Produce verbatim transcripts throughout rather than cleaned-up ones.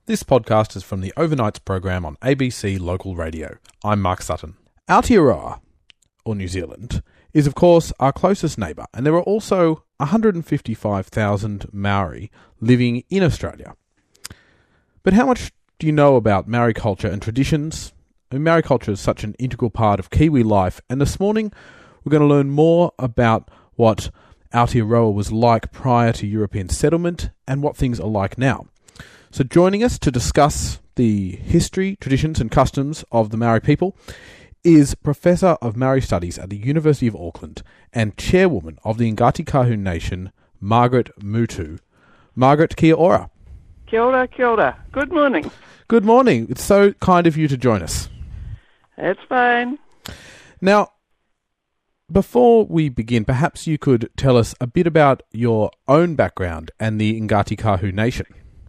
This podcast is from the Overnights program on A B C Local Radio. I'm Mark Sutton. Aotearoa, or New Zealand, is of course our closest neighbour, and there are also one hundred fifty-five thousand Maori living in Australia. But how much do you know about Maori culture and traditions? I mean, Maori culture is such an integral part of Kiwi life, and this morning we're going to learn more about what Aotearoa was like prior to European settlement and what things are like now. So joining us to discuss the history, traditions and customs of the Maori people is Professor of Maori Studies at the University of Auckland and Chairwoman of the Ngāti Kahu Nation, Margaret Mutu. Margaret, kia ora. Kia ora, kia ora. Good morning. Good morning. It's so kind of you to join us. That's fine. Now, before we begin, perhaps you could tell us a bit about your own background and the Ngāti Kahu Nation.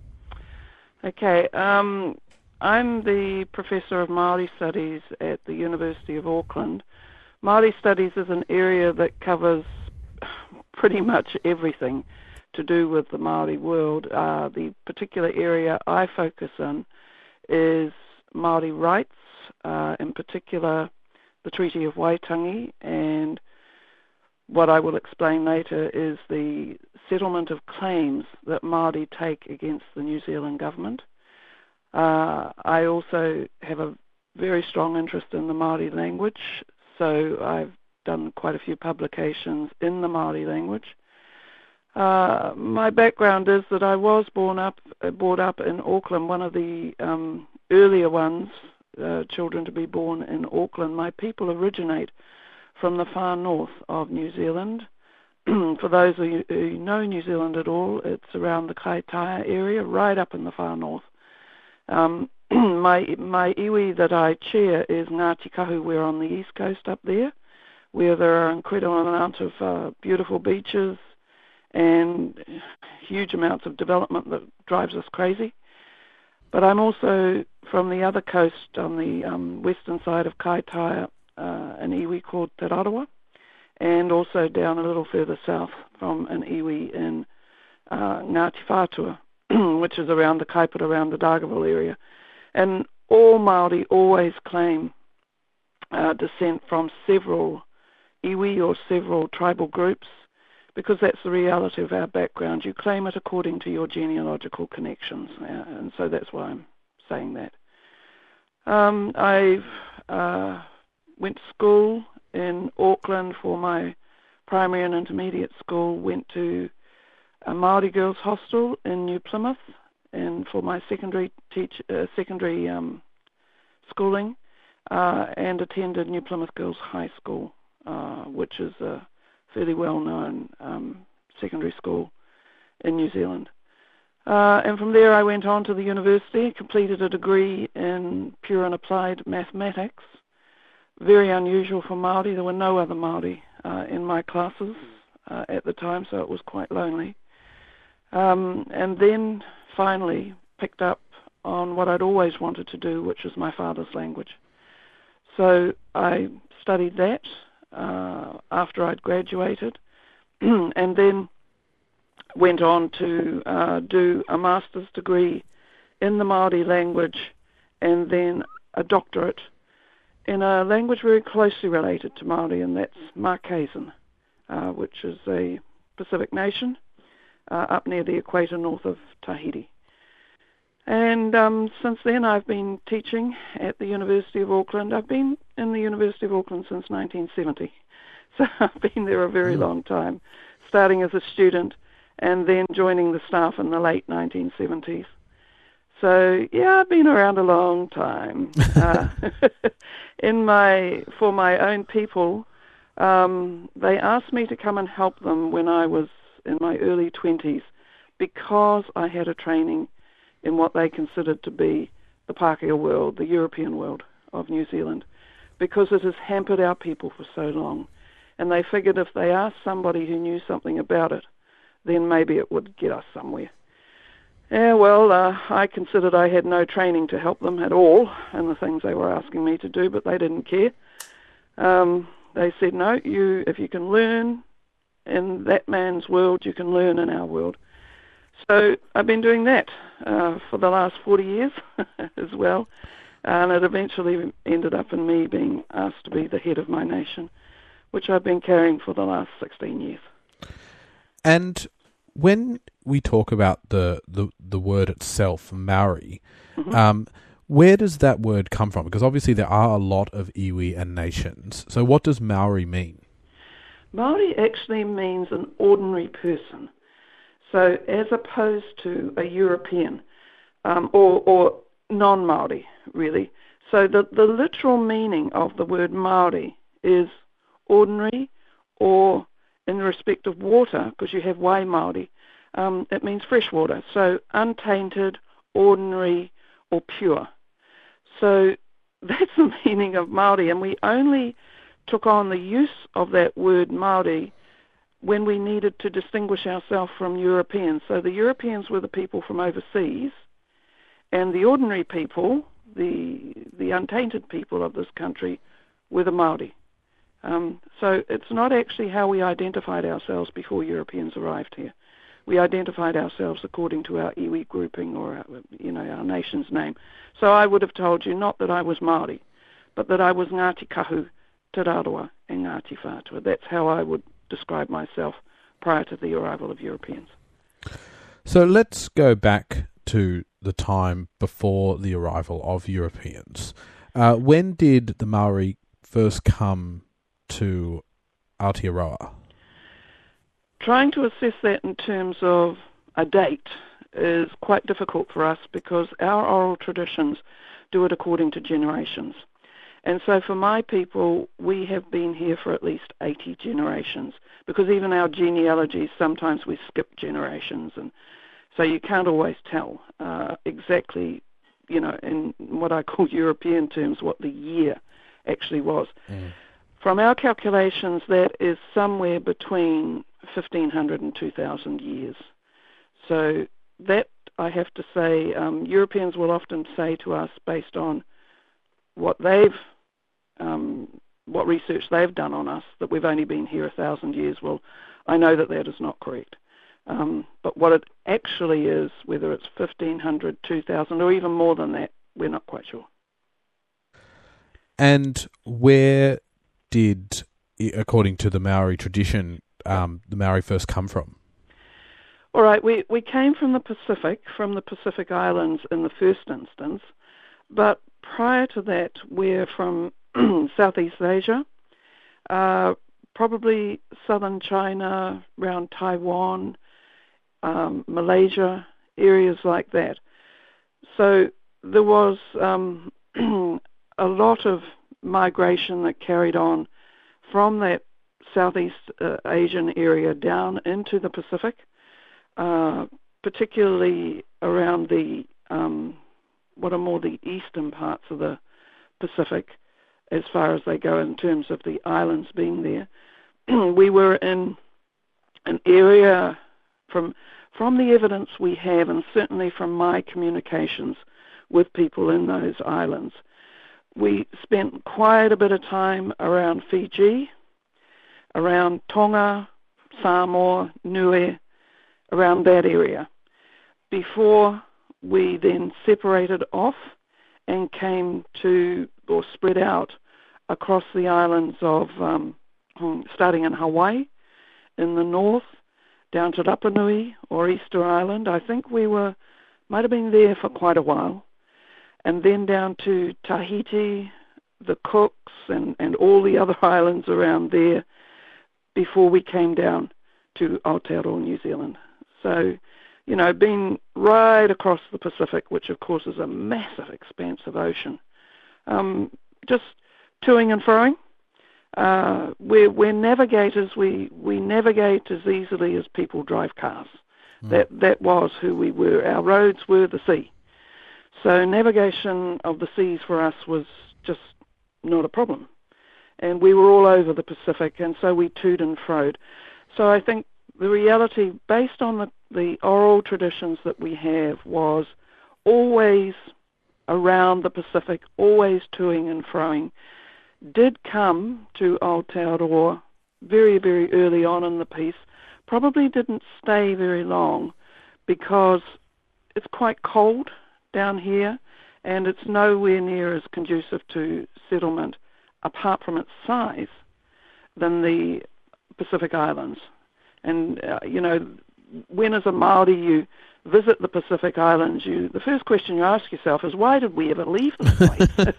Okay, um, I'm the Professor of Māori Studies at the University of Auckland. Māori Studies is an area that covers pretty much everything to do with the Māori world. Uh, the particular area I focus on is Māori rights, uh, in particular the Treaty of Waitangi, and what I will explain later is the settlement of claims that Māori take against the New Zealand government. Uh, I also have a very strong interest in the Māori language, so I've done quite a few publications in the Māori language. Uh, my background is that I was born up, uh, brought up in Auckland, one of the um, earlier ones, uh, children to be born in Auckland. My people originate from the far north of New Zealand. For those of you who know New Zealand at all, it's around the Kaitaia area, right up in the far north. Um, my my iwi that I chair is Ngāti Kahu. We're on the east coast up there, where there are incredible amounts of uh, beautiful beaches and huge amounts of development that drives us crazy. But I'm also from the other coast on the um, western side of Kaitaia, uh, an iwi called Te Rarawa, and also down a little further south from an iwi in uh, Ngāti Whātua, which is around the Kaipara, around the Dargaville area. And all Māori always claim uh, descent from several iwi or several tribal groups, because that's the reality of our background. You claim it according to your genealogical connections, uh, and so that's why I'm saying that. Um, I uh, went to school in Auckland for my primary and intermediate school, went to a Māori girls' hostel in New Plymouth, and for my secondary teach uh, secondary um, schooling, uh, and attended New Plymouth Girls' High School, uh, which is a fairly well-known um, secondary school in New Zealand. Uh, and from there I went on to the university, completed a degree in pure and applied mathematics. Very unusual for Māori. There were no other Māori uh, in my classes uh, at the time, so it was quite lonely. Um, and then finally picked up on what I'd always wanted to do, which is my father's language. So I studied that uh, after I'd graduated, and then went on to uh, do a master's degree in the Māori language, and then a doctorate in a language very closely related to Māori, and that's Marquesan, uh, which is a Pacific nation uh, up near the equator north of Tahiti. And um, since then I've been teaching at the University of Auckland. I've been in the University of Auckland since nineteen seventy, so I've been there a very mm. long time, starting as a student and then joining the staff in the late nineteen seventies. So, yeah, I've been around a long time. uh, in my For my own people, um, they asked me to come and help them when I was in my early twenties, because I had a training in what they considered to be the Pākehā world, the European world of New Zealand, because it has hampered our people for so long. And they figured if they asked somebody who knew something about it, then maybe it would get us somewhere. Yeah, well, uh, I considered I had no training to help them at all in the things they were asking me to do, but they didn't care. Um, they said, no, you, if you can learn in that man's world, you can learn in our world. So I've been doing that uh, for the last forty years as well, and it eventually ended up in me being asked to be the head of my nation, which I've been carrying for the last sixteen years. And when we talk about the, the, the word itself, Maori, mm-hmm. um, where does that word come from? Because obviously there are a lot of iwi and nations. So what does Maori mean? Maori actually means an ordinary person. So as opposed to a European um, or, or non-Maori, really. So the, the literal meaning of the word Maori is ordinary, or in respect of water, because you have wai Maori, um, it means fresh water. So untainted, ordinary, or pure. So that's the meaning of Maori, and we only took on the use of that word Maori when we needed to distinguish ourselves from Europeans. So the Europeans were the people from overseas, and the ordinary people, the the untainted people of this country, were the Maori. Um, so it's not actually how we identified ourselves before Europeans arrived here. We identified ourselves according to our iwi grouping, or our, you know, our nation's name. So I would have told you not that I was Maori, but that I was Ngāti Kahu, Te Raroa, and Ngāti Whātua. That's how I would describe myself prior to the arrival of Europeans. So let's go back to the time before the arrival of Europeans. Uh, when did the Maori first come to Aotearoa? Trying to assess that in terms of a date is quite difficult for us, because our oral traditions do it according to generations. And so for my people, we have been here for at least eighty generations, because even our genealogies, sometimes we skip generations, and so you can't always tell uh, exactly, you know, in what I call European terms, what the year actually was. Mm. From our calculations, that is somewhere between fifteen hundred and two thousand years. So that, I have to say, um, Europeans will often say to us, based on what they've, um, what research they've done on us, that we've only been here a thousand years. Well, I know that that is not correct. Um, but what it actually is, whether it's fifteen hundred, two thousand, or even more than that, we're not quite sure. And where did, according to the Maori tradition, um, the Maori first come from? All right, we, we came from the Pacific, from the Pacific Islands in the first instance, but prior to that, we're from Southeast Asia, uh, probably southern China, around Taiwan, um, Malaysia, areas like that. So there was um, a lot of migration that carried on from that Southeast uh, Asian area down into the Pacific, uh, particularly around the um, what are more the eastern parts of the Pacific, as far as they go in terms of the islands being there. We were in an area, from from the evidence we have, and certainly from my communications with people in those islands, we spent quite a bit of time around Fiji, around Tonga, Samoa, Niue, around that area, before we then separated off and came to, or spread out across the islands of, um, starting in Hawaii in the north, down to Rapa Nui or Easter Island. I think we were, might have been there for quite a while. And then down to Tahiti, the Cooks, and, and all the other islands around there, before we came down to Aotearoa, New Zealand. So, you know, been right across the Pacific, which of course is a massive expanse of ocean. Um, just toing and froing. Uh, we're, we're navigators. We, we navigate as easily as people drive cars. Mm. That, that was who we were. Our roads were the sea. So navigation of the seas for us was just not a problem. And we were all over the Pacific, and so we toed and froed. So I think the reality, based on the, the oral traditions that we have, was always around the Pacific, always toing and froing, did come to Aotearoa very, very early on in the piece, probably didn't stay very long, because it's quite cold down here, and it's nowhere near as conducive to settlement, apart from its size, than the Pacific Islands. And, uh, you know, when as a Māori you visit the Pacific Islands, you the first question you ask yourself is, why did we ever leave this place?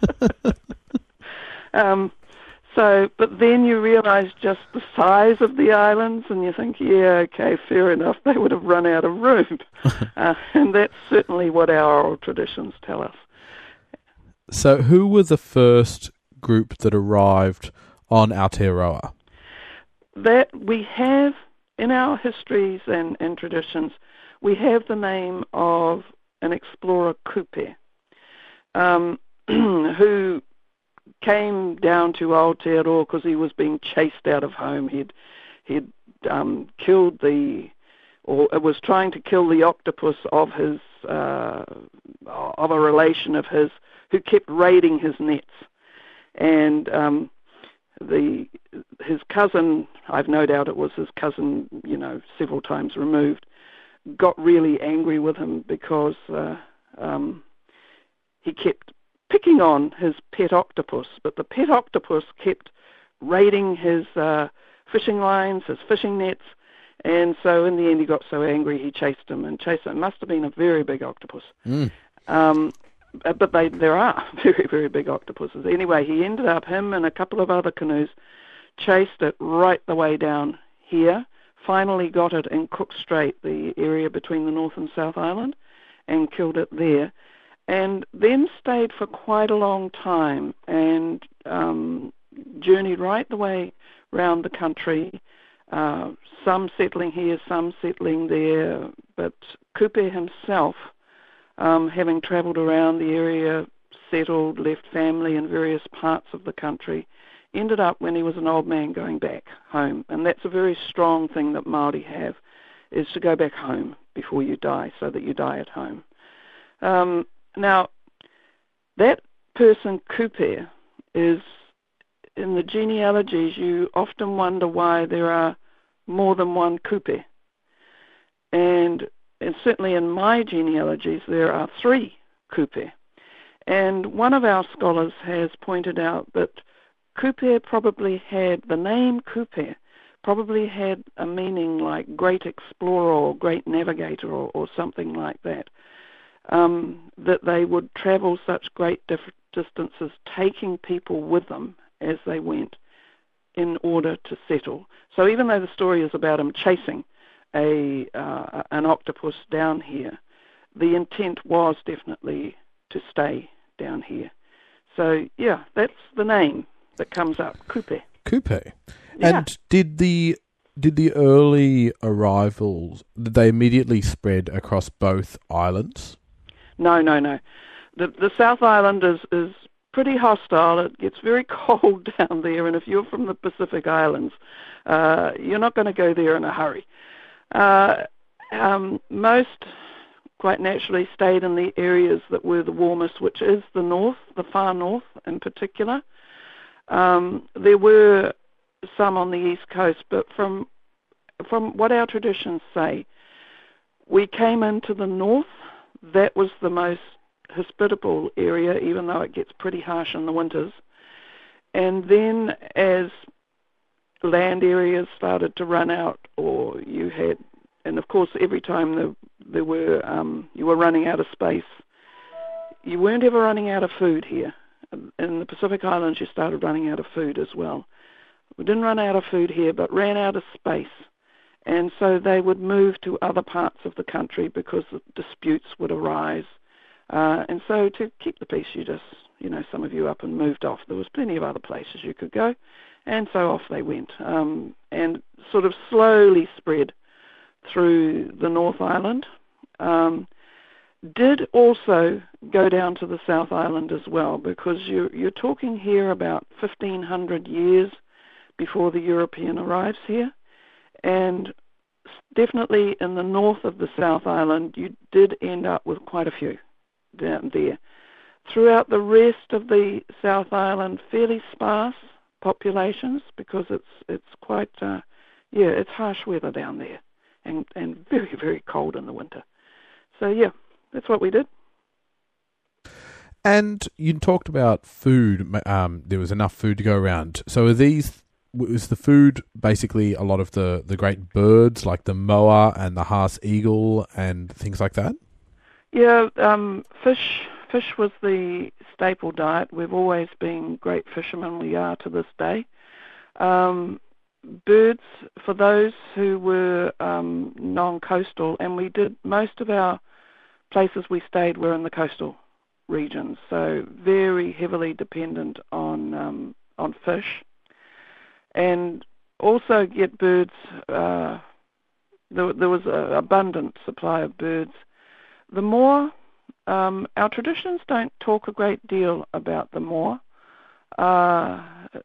um, so, but then you realise just the size of the islands, and you think, yeah, okay, fair enough, they would have run out of room. uh, and that's certainly what our oral traditions tell us. So who were the first group that arrived on Aotearoa? That we have, in our histories and, and traditions, we have the name of an explorer, Kupe, um, who came down to Aotearoa because he was being chased out of home. He'd, he'd um, killed the, or was trying to kill the octopus of his, uh, of a relation of his, who kept raiding his nets. And um, the his cousin, I've no doubt it was his cousin, you know, several times removed, got really angry with him because uh, um, he kept picking on his pet octopus, but the pet octopus kept raiding his uh, fishing lines, his fishing nets, and so in the end he got so angry he chased him and chased him. It must have been a very big octopus. Mm. Um, but they, there are very, very big octopuses. Anyway, he ended up, him and a couple of other canoes, chased it right the way down here, finally got it in Cook Strait, the area between the North and South Island, and killed it there. And then stayed for quite a long time and um, journeyed right the way round the country, uh, some settling here, some settling there. But Kupe himself, um, having travelled around the area, settled, left family in various parts of the country, ended up when he was an old man going back home. And that's a very strong thing that Māori have, is to go back home before you die, so that you die at home. Um, Now, that person, Kupe, is, in the genealogies, you often wonder why there are more than one Kupe. And, and certainly in my genealogies, there are three Kupe. And one of our scholars has pointed out that Kupe probably had, the name Kupe, probably had a meaning like great explorer or great navigator or, or something like that. Um, that they would travel such great dif- distances, taking people with them as they went in order to settle. So even though the story is about him chasing a uh, an octopus down here, the intent was definitely to stay down here. So yeah, that's the name that comes up, Kupe. Kupe. Yeah. And did the did the early arrivals, did they immediately spread across both islands? No, no, no. The the South Island is, is pretty hostile. It gets very cold down there, and if you're from the Pacific Islands, uh, you're not going to go there in a hurry. Uh, um, most, quite naturally, stayed in the areas that were the warmest, which is the north, the far north in particular. Um, there were some on the east coast, but from from what our traditions say, we came into the north. That was the most hospitable area, even though it gets pretty harsh in the winters. And then as land areas started to run out, or you had, and of course every time there, there were, um, you were running out of space, you weren't ever running out of food here. In the Pacific Islands you started running out of food as well. We didn't run out of food here, but ran out of space. And so they would move to other parts of the country because disputes would arise. Uh, and so to keep the peace, you just, you know, some of you up and moved off. There was plenty of other places you could go. And so off they went. Um, and sort of slowly spread through the North Island. Um, did also go down to the South Island as well, because you're, you're talking here about fifteen hundred years before the European arrives here. And definitely in the north of the South Island, you did end up with quite a few down there. Throughout the rest of the South Island, fairly sparse populations, because it's it's quite, uh, yeah, it's harsh weather down there, and, and very, very cold in the winter. so yeah, that's what we did. And you talked about food. Um, there was enough food to go around. So are these, was the food basically a lot of the, the great birds like the moa and the Haas eagle and things like that? Yeah, um, fish fish was the staple diet. We've always been great fishermen. We are to this day. Um, birds, for those who were um, non-coastal, and we did, most of our places we stayed were in the coastal regions, so very heavily dependent on um, on fish, and also get birds. Uh, there, there was an abundant supply of birds. The Moa, um, our traditions don't talk a great deal about the Moa. Uh,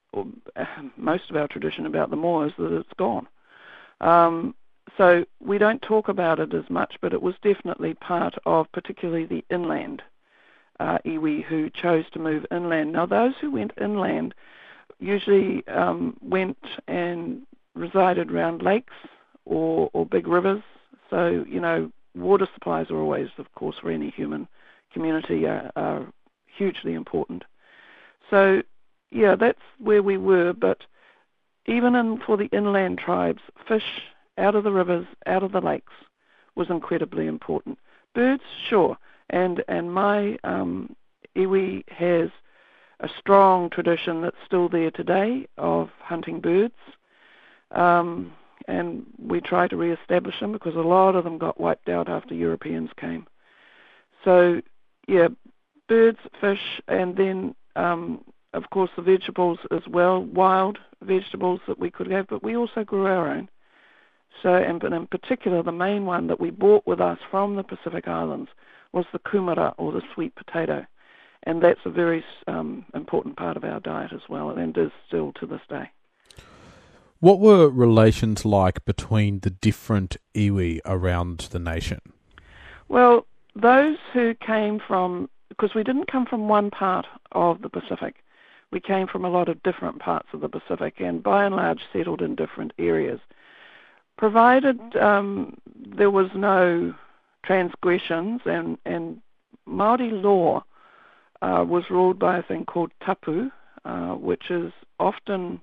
most of our tradition about the Moa is that it's gone. Um, so we don't talk about it as much, but it was definitely part of particularly the inland uh, iwi who chose to move inland. Now those who went inland usually um, went and resided around lakes or, or big rivers. So, you know, water supplies are always, of course, for any human community are, are hugely important. So, yeah, that's where we were, but even in, for the inland tribes, fish out of the rivers, out of the lakes, was incredibly important. Birds, sure, and and my um, iwi has a strong tradition that's still there today of hunting birds, um, and we try to re-establish them because a lot of them got wiped out after Europeans came. So, yeah, birds, fish, and then um, of course the vegetables as well, wild vegetables that we could have, but we also grew our own. So, and but in particular, the main one that we brought with us from the Pacific Islands was the kumara, or the sweet potato, and that's a very um, important part of our diet as well, and is still to this day. What were relations like between the different iwi around the nation? Well, those who came from, because we didn't come from one part of the Pacific, we came from a lot of different parts of the Pacific, and by and large settled in different areas. Provided um, there was no transgressions, and, and Māori law uh, was ruled by a thing called tapu, uh, which is often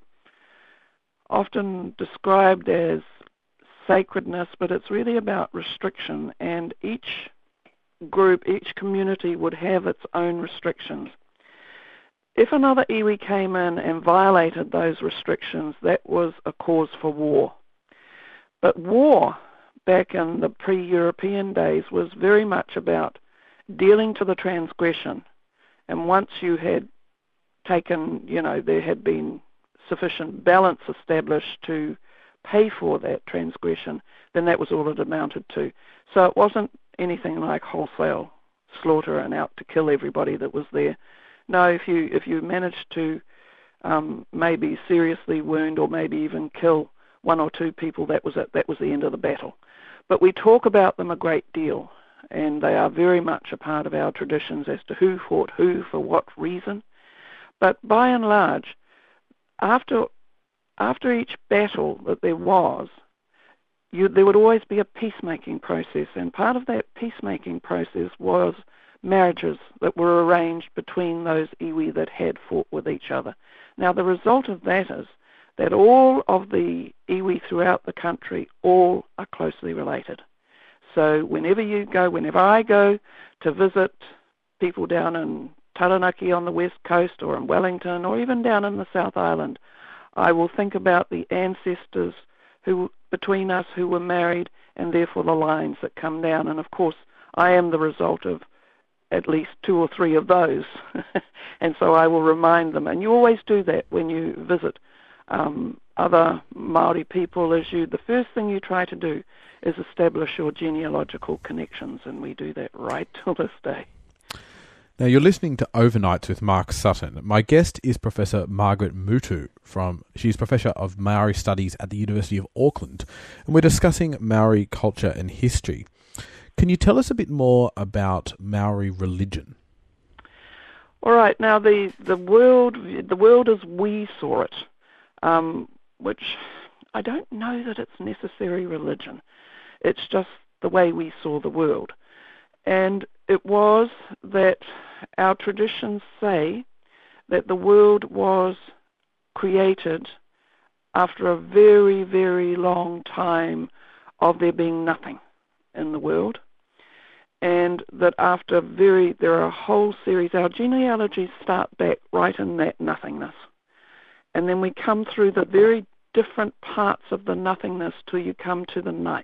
often described as sacredness, but it's really about restriction, and each group, each community would have its own restrictions. If another iwi came in and violated those restrictions, that was a cause for war. But war, back in the pre-European days, was very much about dealing to the transgression. And once you had taken, you know, there had been sufficient balance established to pay for that transgression, then that was all it amounted to. So it wasn't anything like wholesale slaughter and out to kill everybody that was there. No, if you if you managed to um, maybe seriously wound or maybe even kill one or two people, that was it. That was the end of the battle. But we talk about them a great deal, and they are very much a part of our traditions as to who fought who for what reason. But by and large, after after each battle that there was, you, there would always be a peacemaking process, and part of that peacemaking process was marriages that were arranged between those iwi that had fought with each other. Now, the result of that is that all of the iwi throughout the country all are closely related. So whenever you go, whenever I go to visit people down in Taranaki on the west coast, or in Wellington, or even down in the South Island, I will think about the ancestors who between us who were married, and therefore the lines that come down. And of course, I am the result of at least two or three of those. And so I will remind them. And you always do that when you visit um, other Māori people. As you, the first thing you try to do is establish your genealogical connections, and we do that right till this day. Now, you're listening to Overnights with Mark Sutton. My guest is Professor Margaret Mutu. From She's Professor of Maori Studies at the University of Auckland, and we're discussing Maori culture and history. Can you tell us a bit more about Maori religion? All right. Now, the, the world the world as we saw it, um, which I don't know that it's necessary religion. It's just the way we saw the world. And it was that our traditions say that the world was created after a very, very long time of there being nothing in the world, and that after very, there are a whole series, our genealogies start back right in that nothingness, and then we come through the very different parts of the nothingness till you come to the nights,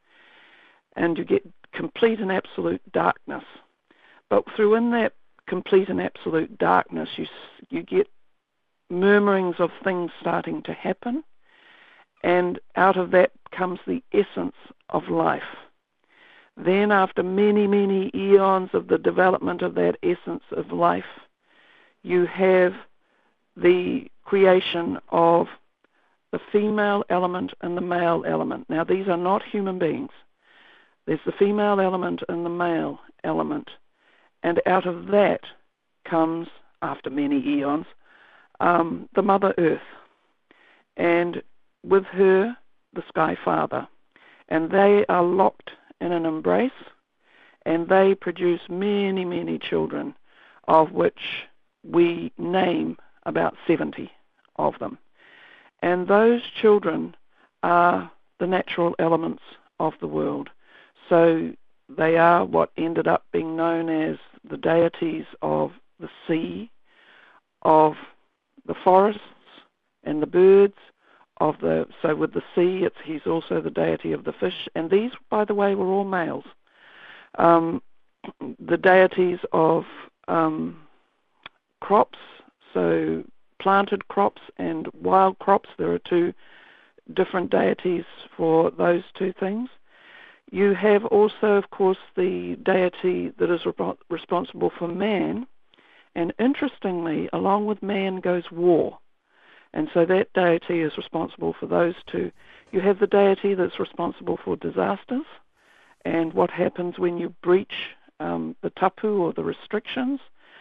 and you get complete and absolute darkness. But through in that complete and absolute darkness, you you get murmurings of things starting to happen, and out of that comes the essence of life. Then after many, many eons of the development of that essence of life, you have the creation of the female element and the male element. Now these are not human beings. There's the female element and the male element. And out of that comes, after many eons, Um, the Mother Earth, and with her, the Sky Father. And they are locked in an embrace, and they produce many, many children, of which we name about seventy of them. And those children are the natural elements of the world. So they are what ended up being known as the deities of the sea, of the forests and the birds, of the so with the sea, it's, he's also the deity of the fish, and these, by the way, were all males. Um, the deities of um, crops, so planted crops and wild crops, there are two different deities for those two things. You have also, of course, the deity that is re- responsible for man, and interestingly, along with man goes war. And so that deity is responsible for those two. You have the deity that's responsible for disasters and what happens when you breach um, the tapu or the restrictions.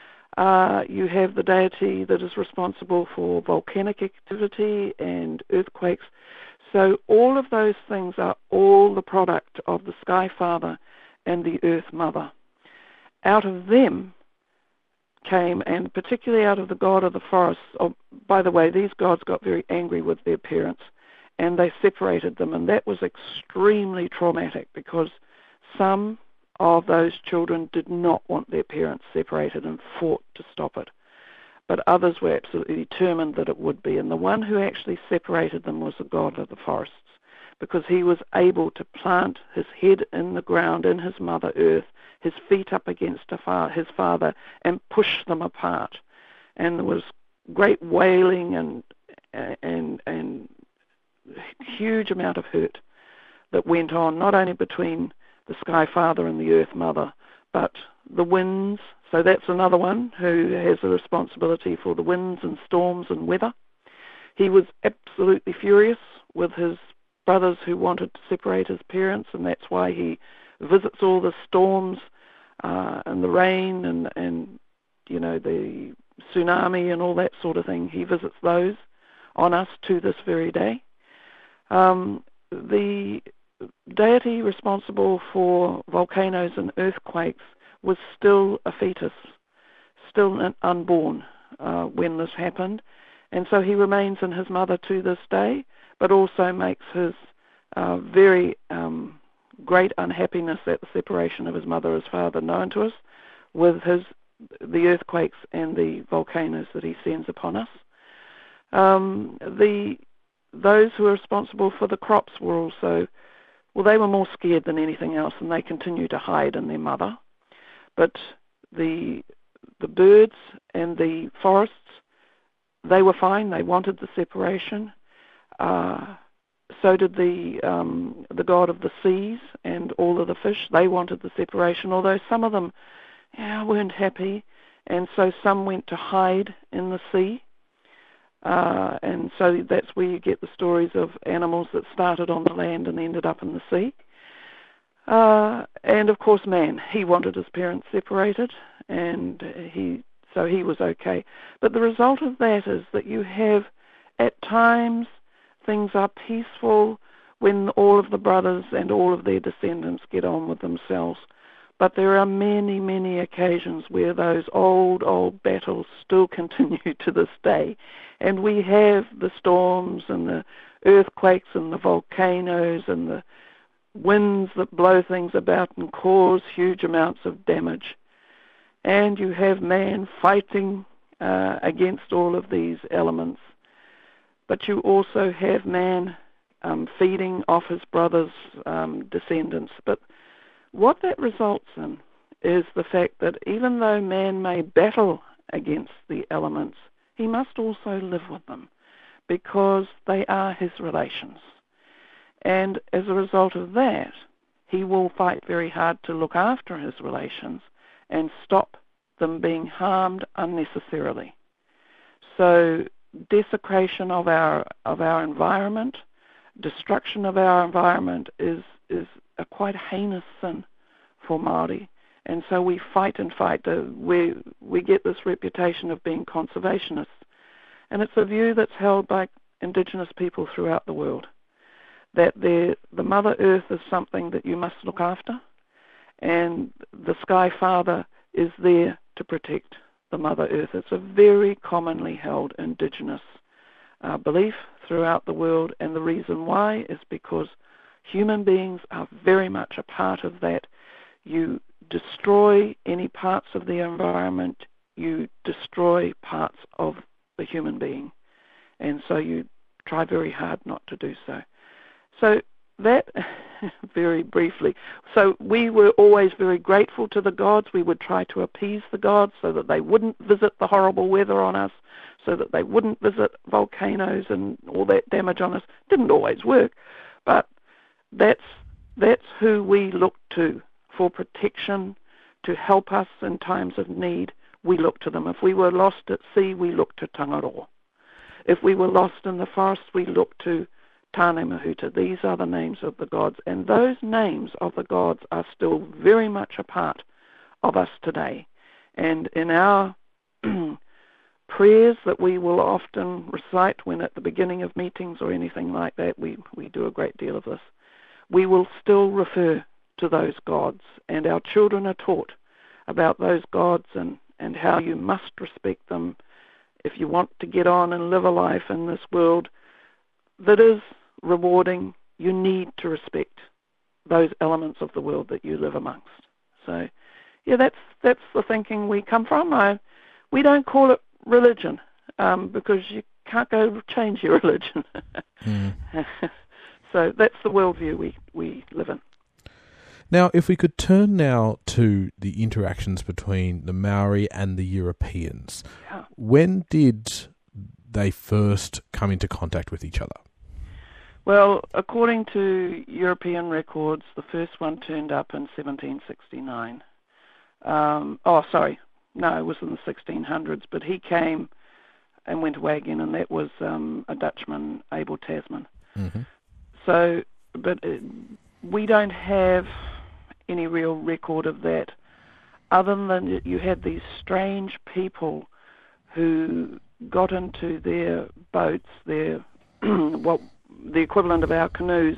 Uh, you have the deity that is responsible for volcanic activity and earthquakes. So all of those things are all the product of the Sky Father and the Earth Mother. Out of them came, and particularly out of the god of the forests. Oh, by the way, these gods got very angry with their parents, and they separated them, and that was extremely traumatic because some of those children did not want their parents separated and fought to stop it. But others were absolutely determined that it would be, and the one who actually separated them was the god of the forests, because he was able to plant his head in the ground in his Mother Earth, his feet up against his father, and push them apart. And there was great wailing and and and huge amount of hurt that went on, not only between the Sky Father and the Earth Mother, but the winds. So that's another one who has a responsibility for the winds and storms and weather. He was absolutely furious with his brothers who wanted to separate his parents, and that's why he visits all the storms uh, and the rain and, and, you know, the tsunami and all that sort of thing. He visits those on us to this very day. Um, the deity responsible for volcanoes and earthquakes was still a fetus, still an unborn uh, when this happened. And so he remains in his mother to this day, but also makes his uh, very um, great unhappiness at the separation of his mother and his father known to us with his the earthquakes and the volcanoes that he sends upon us. Um, the those who are responsible for the crops were also, well, they were more scared than anything else, and they continue to hide in their mother. But the the birds and the forests, they were fine. They wanted the separation. Uh, so did the um, the god of the seas and all of the fish. They wanted the separation, although some of them yeah, weren't happy, and so some went to hide in the sea. Uh, and so that's where you get the stories of animals that started on the land and ended up in the sea. Uh, and of course man, he wanted his parents separated, and he so he was okay. But the result of that is that you have, at times, things are peaceful when all of the brothers and all of their descendants get on with themselves. But there are many, many occasions where those old, old battles still continue to this day. And we have the storms and the earthquakes and the volcanoes and the winds that blow things about and cause huge amounts of damage. And you have man fighting uh, against all of these elements. But you also have man um, feeding off his brother's um, descendants. But what that results in is the fact that even though man may battle against the elements, he must also live with them because they are his relations. And as a result of that, he will fight very hard to look after his relations and stop them being harmed unnecessarily. So desecration of our of our environment, destruction of our environment is is a quite heinous sin for Māori, and so we fight and fight. Uh, we we get this reputation of being conservationists, and it's a view that's held by Indigenous people throughout the world, that the Mother Earth is something that you must look after, and the Sky Father is there to protect the Mother Earth. It's a very commonly held Indigenous uh, belief throughout the world, and the reason why is because human beings are very much a part of that. You destroy any parts of the environment, you destroy parts of the human being, and so you try very hard not to do so. So that, very briefly, so we were always very grateful to the gods. We would try to appease the gods so that they wouldn't visit the horrible weather on us, so that they wouldn't visit volcanoes and all that damage on us. Didn't always work, but that's that's who we looked to for protection, to help us in times of need. We looked to them. If we were lost at sea, we looked to Tangaroa. If we were lost in the forest, we looked to Tāne Mahuta. These are the names of the gods, and those names of the gods are still very much a part of us today. And in our prayers that we will often recite when at the beginning of meetings or anything like that, we, we do a great deal of this, we will still refer to those gods, and our children are taught about those gods and, and how you must respect them if you want to get on and live a life in this world that is rewarding. You need to respect those elements of the world that you live amongst. So, yeah, that's that's the thinking we come from. I, we don't call it religion um, because you can't go change your religion. Mm. So that's the worldview we, we live in. Now, if we could turn now to the interactions between the Maori and the Europeans, yeah. When did they first come into contact with each other? Well, according to European records, the first one turned up in seventeen sixty-nine. Um, oh, sorry, no, it was in the sixteen hundreds, but he came and went away again, and that was um, a Dutchman, Abel Tasman. Mm-hmm. So, but it, we don't have any real record of that, other than you had these strange people who got into their boats, their what the equivalent of our canoes,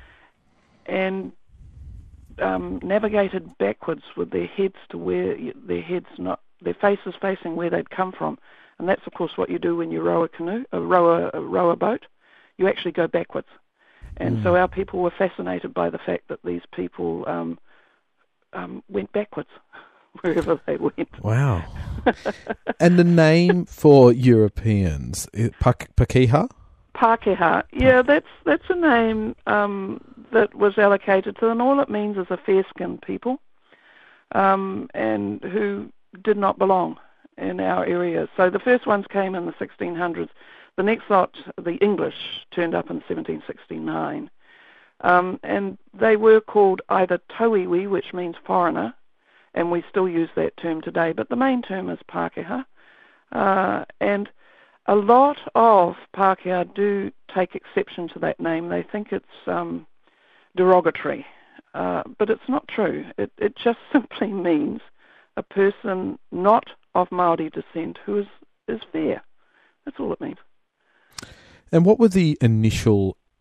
and um, navigated backwards with their heads to where their heads not their faces facing where they'd come from, and that's of course what you do when you row a canoe, uh, row a, row a boat. You actually go backwards, and mm. so our people were fascinated by the fact that these people um, um, went backwards wherever they went. Wow! And the name for Europeans, Pakeha? Pākehā, yeah, that's that's a name um, that was allocated to them. All it means is a fair-skinned people, um, and who did not belong in our area. So the first ones came in the sixteen hundreds. The next lot, the English, turned up in seventeen sixty-nine, um, and they were called either Tauiwi, which means foreigner, and we still use that term today, but the main term is Pākehā, uh, and a lot of Pākehā do take exception to that name. They think it's um, derogatory, uh, but it's not true. It, it just simply means a person not of Māori descent who is, is fair. That's all it means. And what were the initial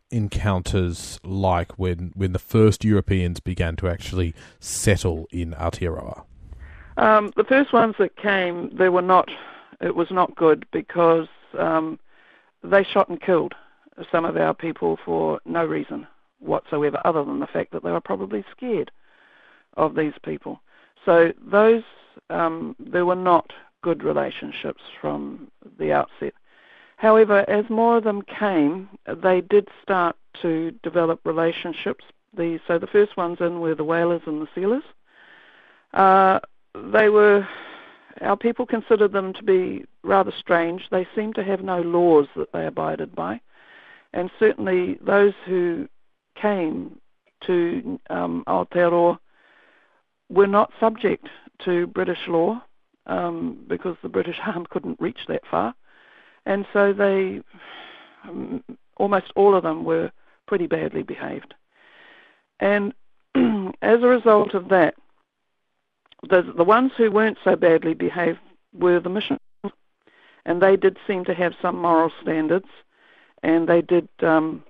encounters like when, when the first Europeans began to actually settle in Aotearoa? Um, the first ones that came, they were not, it was not good because um, they shot and killed some of our people for no reason whatsoever, other than the fact that they were probably scared of these people. So those, um, there were not good relationships from the outset. However, as more of them came, they did start to develop relationships. The, so the first ones in were the whalers and the sealers. Uh, they were, our people considered them to be rather strange. They seemed to have no laws that they abided by. And certainly those who came to um, Aotearoa were not subject to British law um, because the British arm couldn't reach that far. And so they, um, almost all of them were pretty badly behaved. And as a result of that, the, the ones who weren't so badly behaved were the missionaries. And they did seem to have some moral standards, and they did um,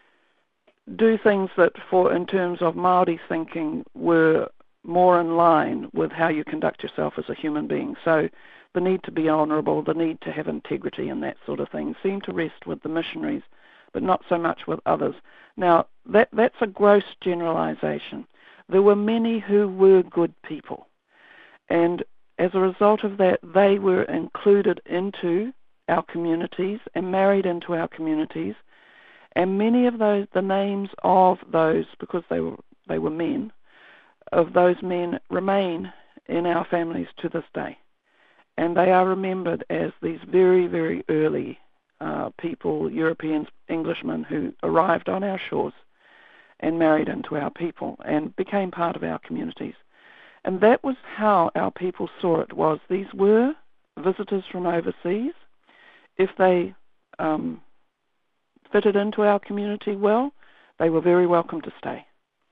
do things that, for in terms of Māori thinking, were more in line with how you conduct yourself as a human being. So the need to be honourable, the need to have integrity and that sort of thing seemed to rest with the missionaries, but not so much with others. Now, that that's a gross generalisation. There were many who were good people, and as a result of that, they were included into our communities and married into our communities, and many of those, the names of those, because they were they were men, of those men remain in our families to this day. And they are remembered as these very, very early uh, people, Europeans, Englishmen, who arrived on our shores and married into our people and became part of our communities. And that was how our people saw it, was these were visitors from overseas. If they um, fitted into our community well, they were very welcome to stay.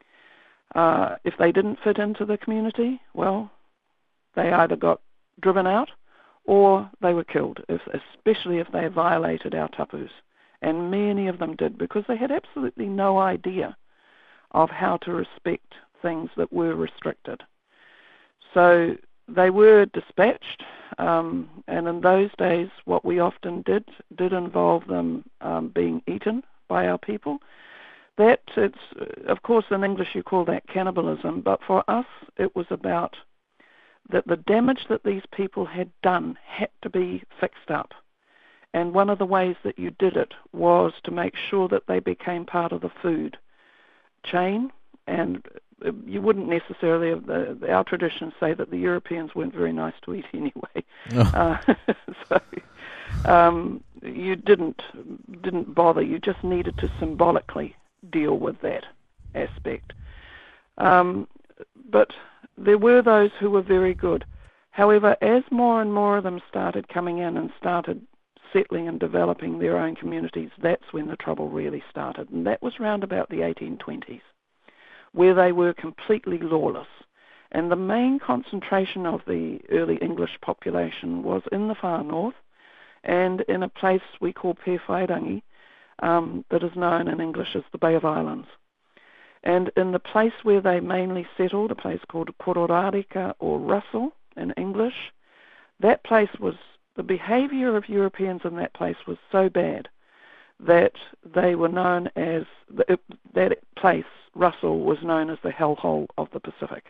Uh, if they didn't fit into the community, well, they either got driven out or they were killed, if, especially if they violated our tapus. And many of them did, because they had absolutely no idea of how to respect things that were restricted. So they were dispatched, um, and in those days what we often did did involve them um, being eaten by our people. That, it's, of course, in English you call that cannibalism, but for us it was about that the damage that these people had done had to be fixed up. And one of the ways that you did it was to make sure that they became part of the food chain. And you wouldn't necessarily, the, our traditions say that the Europeans weren't very nice to eat anyway. Oh. Uh, so um, you didn't didn't bother. You just needed to symbolically deal with that aspect. Um, but there were those who were very good. However, as more and more of them started coming in and started settling and developing their own communities, that's when the trouble really started. And that was round about the eighteen twenties, where they were completely lawless. And the main concentration of the early English population was in the far north and in a place we call Pewhairangi, um, that is known in English as the Bay of Islands. And in the place where they mainly settled, a place called Kororareka or Russell in English, that place was, the behaviour of Europeans in that place was so bad that they were known as, that place, Russell, was known as the hellhole of the Pacific.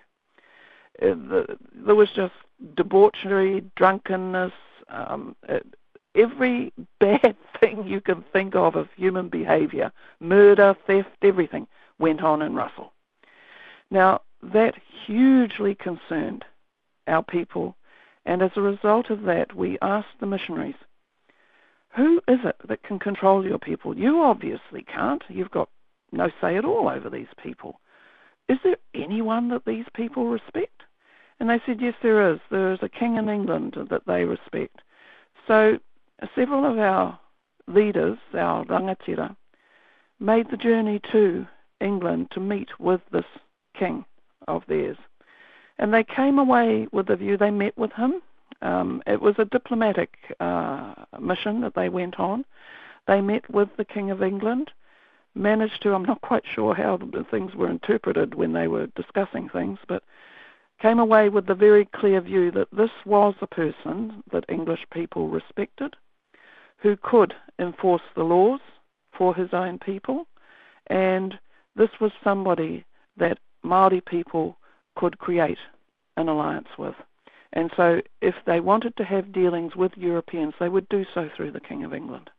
There was just debauchery, drunkenness, um, every bad thing you can think of of human behaviour, murder, theft, everything went on in Russell. Now, that hugely concerned our people, and as a result of that, we asked the missionaries, who is it that can control your people? You obviously can't. You've got no say at all over these people. Is there anyone that these people respect? And they said, yes, there is. There is a king in England that they respect. So several of our leaders, our rangatira, made the journey to England to meet with this king of theirs. And they came away with the view, they met with him. Um, it was a diplomatic uh, mission that they went on. They met with the King of England, managed to, I'm not quite sure how the things were interpreted when they were discussing things, but came away with the very clear view that this was a person that English people respected, who could enforce the laws for his own people, and this was somebody that Māori people could create an alliance with. And so if they wanted to have dealings with Europeans, they would do so through the King of England.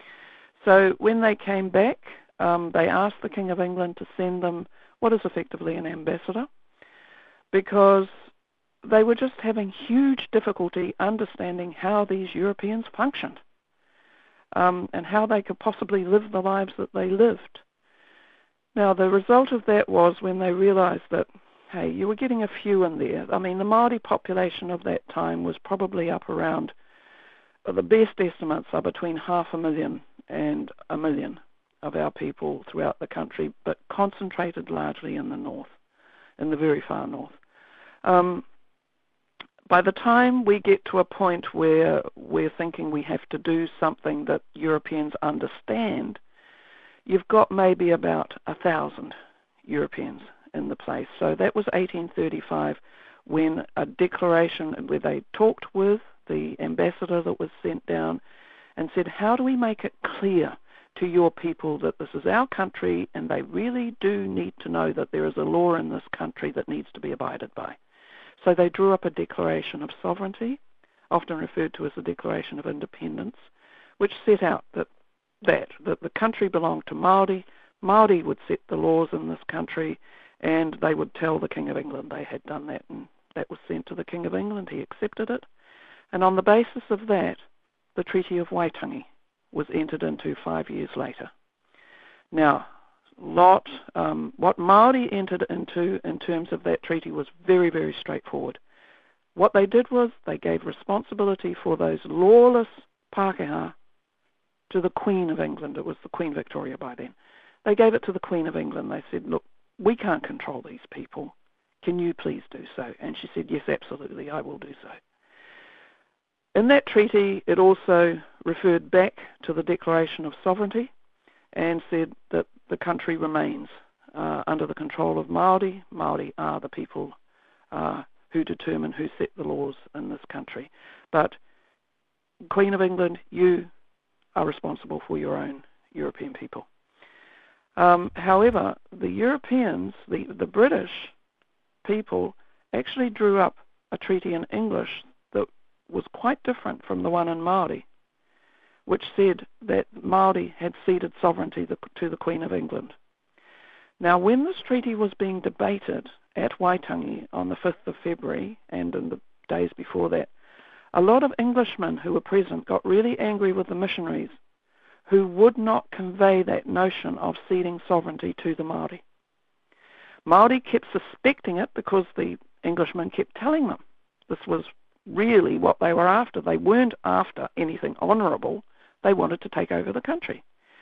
So when they came back, um, they asked the King of England to send them what is effectively an ambassador, because they were just having huge difficulty understanding how these Europeans functioned, um, and how they could possibly live the lives that they lived. Now, the result of that was when they realised that, hey, you were getting a few in there. I mean, the Māori population of that time was probably up around, the best estimates are between half a million and a million of our people throughout the country, but concentrated largely in the north, in the very far north. Um, by the time we get to a point where we're thinking we have to do something that Europeans understand, you've got maybe about a thousand Europeans in the place. So that was eighteen thirty-five, when a declaration where they talked with the ambassador that was sent down and said, how do we make it clear to your people that this is our country and they really do need to know that there is a law in this country that needs to be abided by. So they drew up a declaration of sovereignty, often referred to as the Declaration of Independence, which set out that that, that the country belonged to Māori, Māori would set the laws in this country, and they would tell the King of England they had done that, and that was sent to the King of England. He accepted it, and on the basis of that, the Treaty of Waitangi was entered into five years later. Now, lot, um, what Māori entered into in terms of that treaty was very, very straightforward. What they did was they gave responsibility for those lawless Pākehā to the Queen of England. It was the Queen Victoria by then. They gave it to the Queen of England. They said, look, we can't control these people. Can you please do so? And she said, yes, absolutely, I will do so. In that treaty, it also referred back to the Declaration of Sovereignty and said that the country remains uh, under the control of Māori. Māori are the people uh, who determine who set the laws in this country. But Queen of England, you are responsible for your own European people. Um, however, the Europeans, the, the British people, actually drew up a treaty in English that was quite different from the one in Māori, which said that Māori had ceded sovereignty to the Queen of England. Now, when this treaty was being debated at Waitangi on the fifth of February and in the days before that, a lot of Englishmen who were present got really angry with the missionaries who would not convey that notion of ceding sovereignty to the Māori. Māori kept suspecting it because the Englishmen kept telling them this was really what they were after. They weren't after anything honourable. They wanted to take over the country.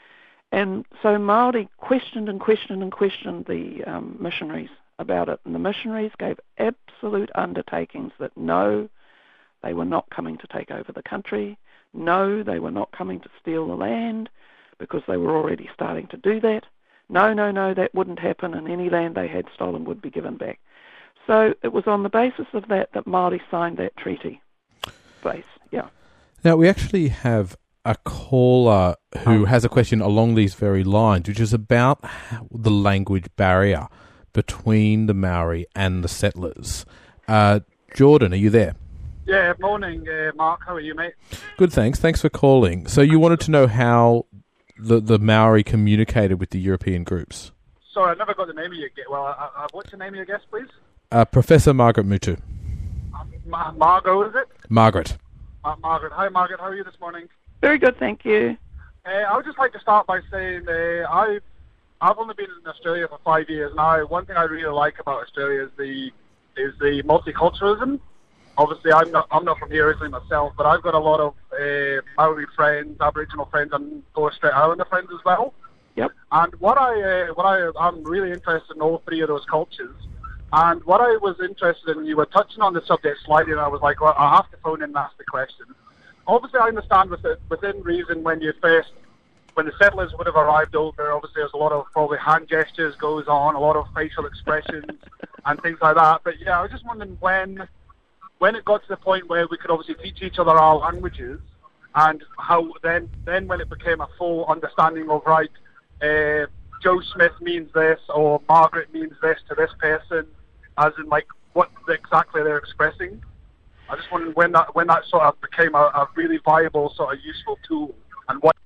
And so Māori questioned and questioned and questioned the um, missionaries about it. And the missionaries gave absolute undertakings that no, they were not coming to take over the country. No, they were not coming to steal the land because they were already starting to do that. No, no, no, that wouldn't happen, and any land they had stolen would be given back. So it was on the basis of that that Māori signed that treaty. Base, yeah. Now, we actually have a caller who has a question along these very lines, which is about the language barrier between the Maori and the settlers. Uh, Jordan, are you there? Yeah, morning, uh, Mark. How are you, mate? Good, thanks. Thanks for calling. So you wanted to know how the, the Maori communicated with the European groups? Sorry, I never got the name of your guest. Well, uh, uh, what's the name of your guest, please? Uh, Professor Margaret Mutu. Um, Ma- Margot, is it? Margaret. Uh, Margaret. Hi, Margaret. How are you this morning? Very good, thank you. Uh, I would just like to start by saying uh, I've I've only been in Australia for five years now. One thing I really like about Australia is the is the multiculturalism. Obviously, I'm not I'm not from here originally myself, but I've got a lot of uh, Maori friends, Aboriginal friends, and Torres Strait Islander friends as well. Yep. And what I uh, what I I'm really interested in all three of those cultures. And what I was interested in, you were touching on the subject slightly, and I was like, well, I have to phone in and ask the question. Obviously, I understand within, within reason when you first when the settlers would have arrived over, obviously there's a lot of probably hand gestures goes on, a lot of facial expressions and things like that. But yeah, I was just wondering when when it got to the point where we could obviously teach each other our languages, and how then then when it became a full understanding of, right, uh, Joe Smith means this or Margaret means this to this person, as in like what exactly they're expressing. I just wondered when that when that sort of became a, a really viable sort of useful tool, and what.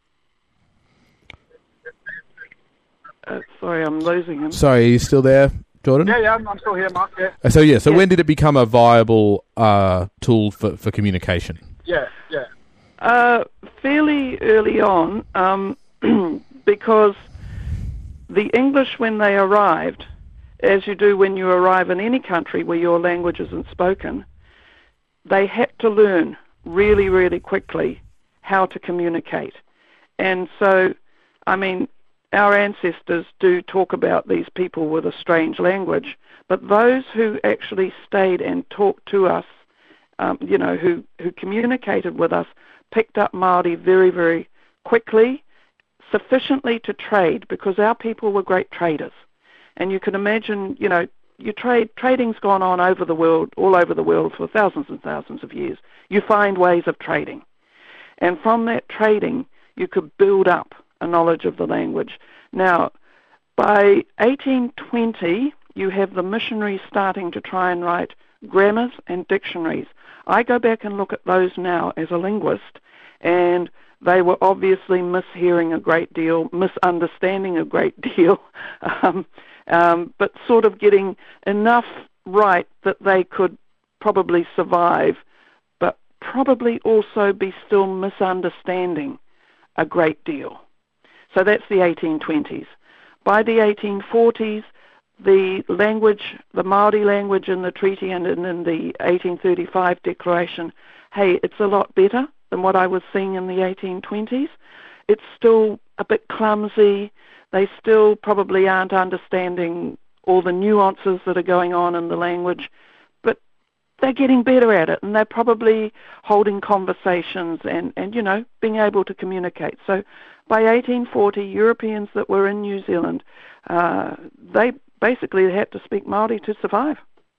Uh, sorry, I'm losing him. Sorry, are you still there, Jordan? Yeah, yeah, I'm, I'm still here, Mark. Yeah. Uh, So yeah, so Yeah. when did it become a viable uh, tool for, for communication? Yeah, yeah. Uh, fairly early on, um, because the English, when they arrived, as you do when you arrive in any country where your language isn't spoken, they had to learn really, really quickly how to communicate. And so, I mean, our ancestors do talk about these people with a strange language, but those who actually stayed and talked to us, um, you know, who, who communicated with us, picked up Māori very, very quickly, sufficiently to trade, because our people were great traders. And you can imagine, you know, you trade, trading's gone on over the world, all over the world for thousands and thousands of years. You find ways of trading. And from that trading, you could build up a knowledge of the language. Now, by eighteen twenty, you have the missionaries starting to try and write grammars and dictionaries. I go back and look at those now as a linguist, and they were obviously mishearing a great deal, misunderstanding a great deal, um, um, but sort of getting enough right that they could probably survive, but probably also be still misunderstanding a great deal. So that's the eighteen twenties. By the eighteen forties, the language, the Māori language in the treaty and in, in the eighteen thirty-five declaration, hey, it's a lot better than what I was seeing in the eighteen twenties. It's still a bit clumsy. They still probably aren't understanding all the nuances that are going on in the language, but they're getting better at it, and they're probably holding conversations and, and you know, being able to communicate. So by eighteen forty, Europeans that were in New Zealand, uh, they basically had to speak Māori to survive.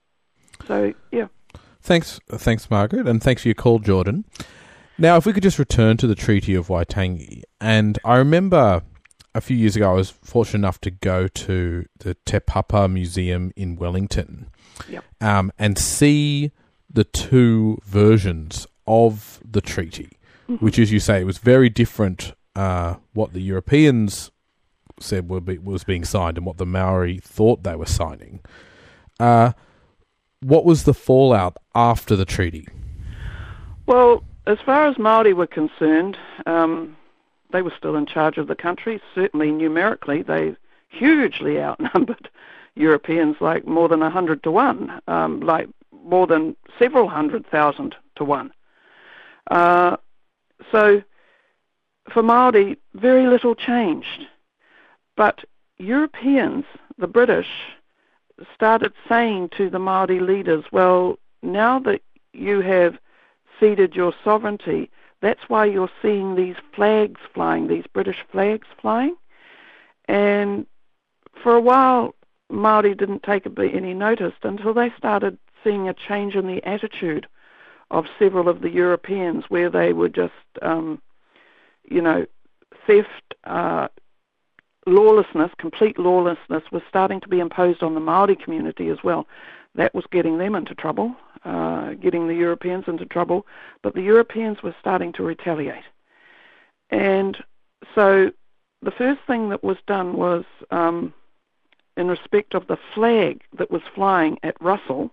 So, yeah. Thanks, thanks, Margaret, and thanks for your call, Jordan. Now, if we could just return to the Treaty of Waitangi, and I remember a few years ago I was fortunate enough to go to the Te Papa Museum in Wellington, Yep. um, and see the two versions of the treaty, Mm-hmm. which, as you say, was very different. Uh, what the Europeans said were be, was being signed and what the Maori thought they were signing. Uh, what was the fallout after the treaty? Well, as far as Māori were concerned, um, they were still in charge of the country. Certainly numerically, they hugely outnumbered Europeans, like more than a hundred to one, um, like more than several hundred thousand to one. Uh, so for Māori, very little changed. But Europeans, the British, started saying to the Māori leaders, well, now that you have ceded your sovereignty, that's why you're seeing these flags flying, these British flags flying. And for a while, Māori didn't take a bit any notice until they started seeing a change in the attitude of several of the Europeans, where they were just, um, you know, theft, uh, lawlessness, complete lawlessness was starting to be imposed on the Māori community as well. That was getting them into trouble, uh, getting the Europeans into trouble, but the Europeans were starting to retaliate. And so the first thing that was done was, um, in respect of the flag that was flying at Russell,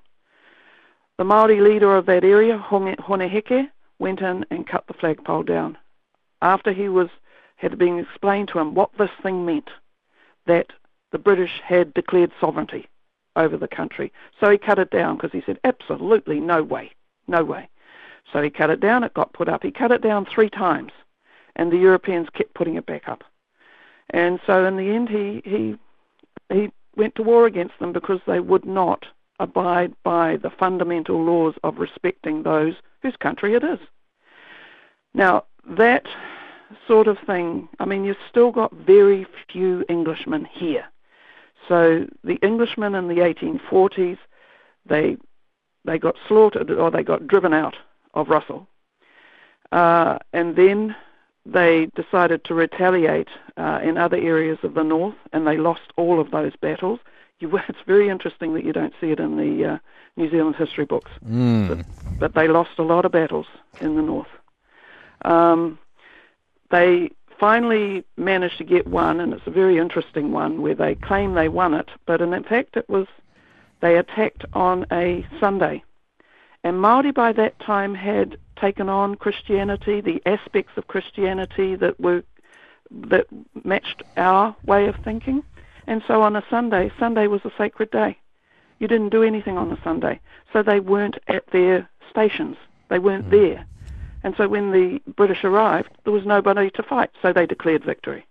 the Māori leader of that area, Honeheke, went in and cut the flagpole down after he was had been explained to him what this thing meant, that the British had declared sovereignty over the country. So he cut it down because he said, absolutely no way, no way. So he cut it down, it got put up. He cut it down three times, and the Europeans kept putting it back up. And so in the end, he, he, he went to war against them because they would not abide by the fundamental laws of respecting those whose country it is. Now, that sort of thing. I mean, you've still got very few Englishmen here. So the Englishmen in the eighteen forties, they they got slaughtered, or they got driven out of Russell. Uh, and then they decided to retaliate uh, in other areas of the north, and they lost all of those battles. You, it's very interesting that you don't see it in the uh, New Zealand history books. Mm. But, but they lost a lot of battles in the north. Um, they finally managed to get one, and it's a very interesting one, where they claim they won it, but in fact it was, they attacked on a Sunday. And Māori by that time had taken on Christianity, the aspects of Christianity that were that matched our way of thinking. And so on a Sunday, Sunday was a sacred day. You didn't do anything on a Sunday. So they weren't at their stations. They weren't mm. there. And so when the British arrived, there was nobody to fight, so they declared victory.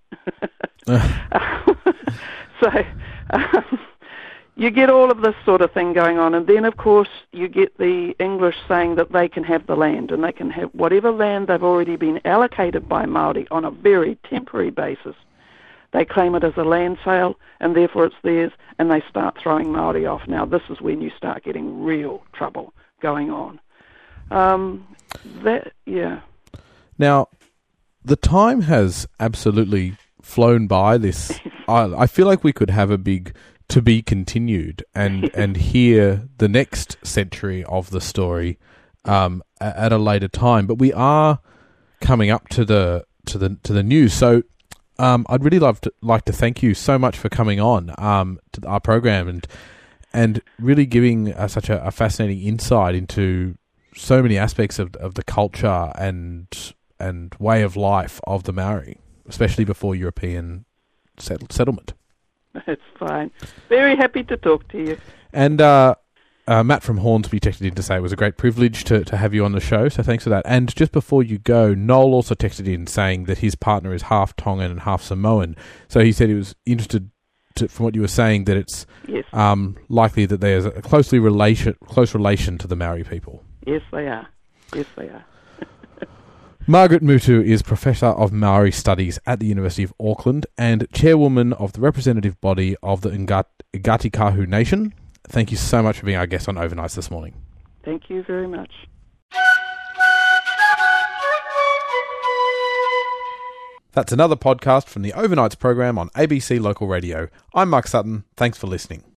so um, you get all of this sort of thing going on, and then, of course, you get the English saying that they can have the land, and they can have whatever land they've already been allocated by Māori on a very temporary basis. They claim it as a land sale, and therefore it's theirs, and they start throwing Māori off. Now, this is when you start getting real trouble going on. Um, that, yeah. Now, the time has absolutely flown by this. I, I feel like we could have a big to be continued and, and hear the next century of the story um, at a later time. But we are coming up to the to the to the news. So um, I'd really love to like to thank you so much for coming on um, to our program and and really giving uh, such a, a fascinating insight into so many aspects of of the culture and and way of life of the Maori, especially before European settle, settlement. It's fine. Very happy to talk to you. And uh, uh, Matt from Hornsby texted in to say it was a great privilege to, to have you on the show, so thanks for that. And just before you go, Noel also texted in saying that his partner is half Tongan and half Samoan. So he said he was interested to, from what you were saying, that it's yes. um, likely that there's a closely relation, close relation to the Maori people. Yes, they are. Yes, they are. Margaret Mutu is Professor of Maori Studies at the University of Auckland and Chairwoman of the representative body of the Ngat- Ngāti Nation. Thank you so much for being our guest on Overnights this morning. Thank you very much. That's another podcast from the Overnights program on A B C Local Radio. I'm Mark Sutton. Thanks for listening.